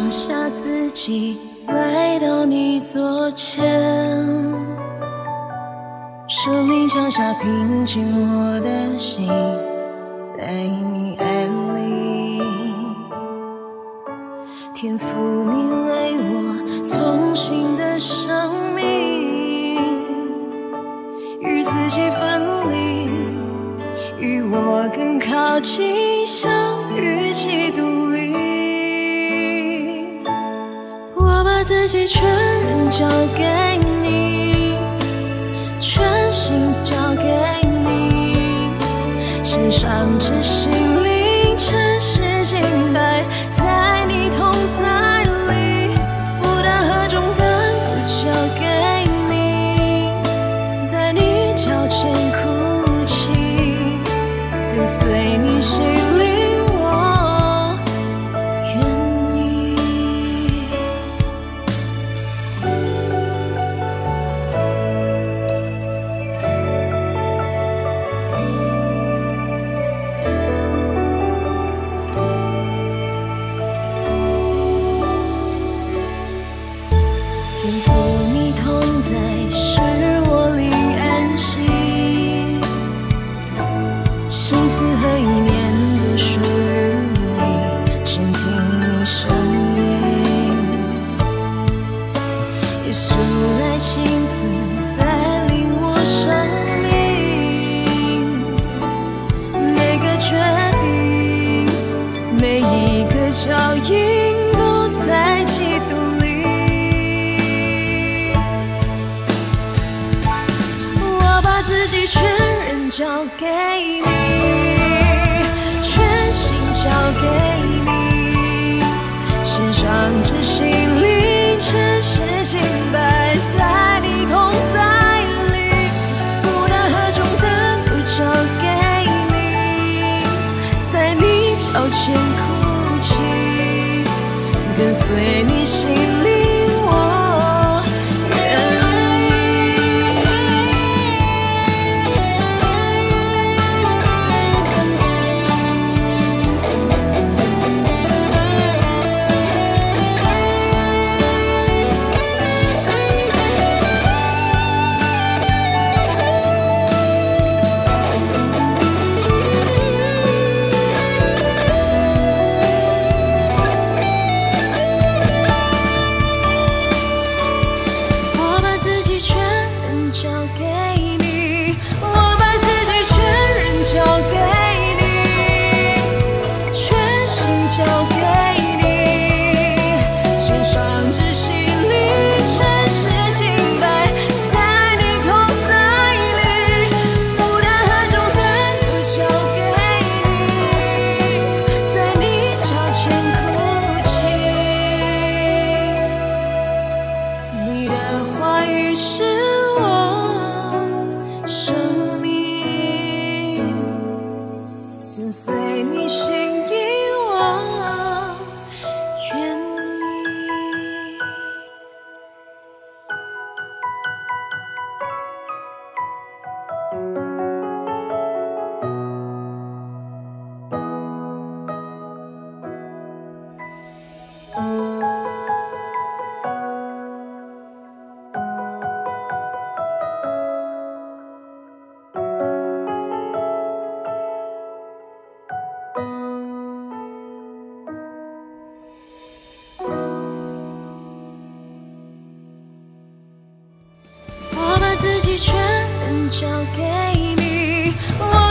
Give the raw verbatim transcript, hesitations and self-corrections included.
放下自己，来到你左前，手里悄悄平静我的心，在你爱里，天赋你为我重新的生命，与自己分离，与我更靠近，相遇即独立。我把自己全人交给你，全心交给你，献上这心灵，诚实敬拜，在你同在里，负担和重担都交给你，在你脚前哭泣，跟随你心灵，我愿意。天赋你同在，使我灵安息，心思和意念都属于你，倾听你声音。耶稣来亲自带领我生命，每个决定，每一个脚印都在基督里。我把自己全人交给你，全心交给你，献上这心灵，诚实敬拜，在你同在里，负担和重担都交给你，在你脚前哭泣，跟随你心灵，我愿意。我把自己全人交给你，我把自己全人交给你，全心交给你，献上这心灵，诚实敬拜，在你同在里，负担和重担都交给你，在你脚前哭泣。你的话语是我生命，跟随你心意，我愿意。我把自己全人交给你，我